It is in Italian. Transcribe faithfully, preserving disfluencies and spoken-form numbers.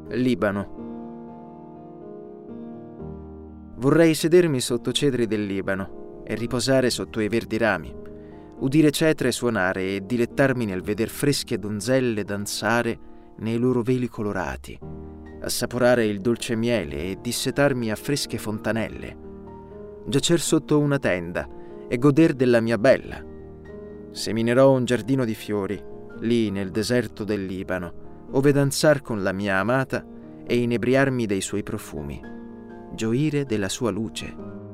Libano. Vorrei sedermi sotto cedri del Libano e riposare sotto i verdi rami, udire cetre suonare e dilettarmi nel veder fresche donzelle danzare nei loro veli colorati, assaporare il dolce miele e dissetarmi a fresche fontanelle, giacer sotto una tenda e goder della mia bella. Seminerò un giardino di fiori, lì nel deserto del Libano, ove danzar con la mia amata e inebriarmi dei suoi profumi, gioire della sua luce.